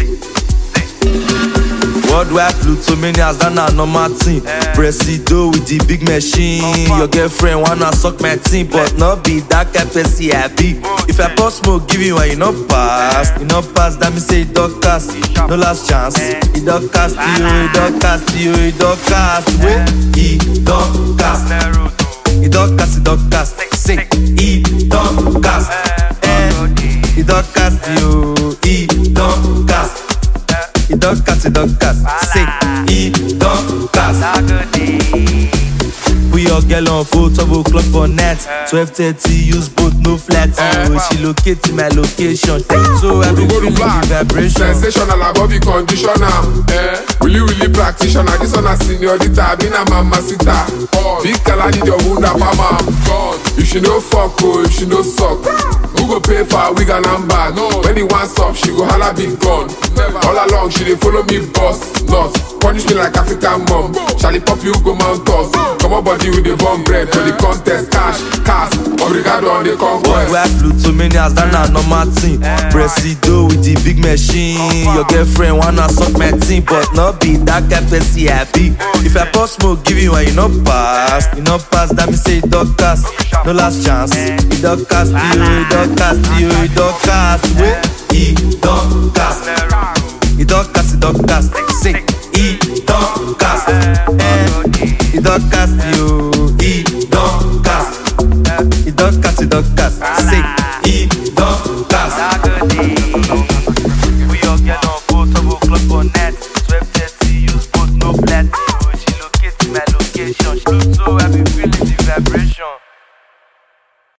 Worldwide Plutomanias, that na normal thing. Presido with the big machine. Your girlfriend wanna suck my team, but not be that kind person I be. If I pour smoke, give you and you not pass. You not pass, that me say it don't cast. No last chance. It don't cast you, it don't cast you, it don't cast. Wait, it don't cast. It don't cast, it don't cast. Say, it don't cast. It don't cast you, it don't cast. It don't cast, it don't cast. Say, it don't cast. We all get on full 12 o'clock for net. 12:30, use both, no flat. She locate in my location. So I be feeling the vibration. Sensational, body conditioner. Really practitioner. This one a señorita, been a mamacita. Big color need your wound up, mama. If she no fuck, oh, if she no suck, who go pay for a wig and handbag? When he wants up, she go holla big gun. All along, she dey follow me boss, not punish me like African mom. Charlie pop you go mount us. Come on body with the bomb bread for the contest. Cash, obrigado on the conquest. Worldwide Plutomanias, that na normal thing. Presido with the big machine. Your girlfriend wanna suck my team, but not be that kind person I be. If I pour smoke, give you and you not pass. You not pass, that me say it don't cast. No last chance. It don't cast you, it don't cast you, it don't cast. Wait, it don't cast. It don't cast, it don't cast.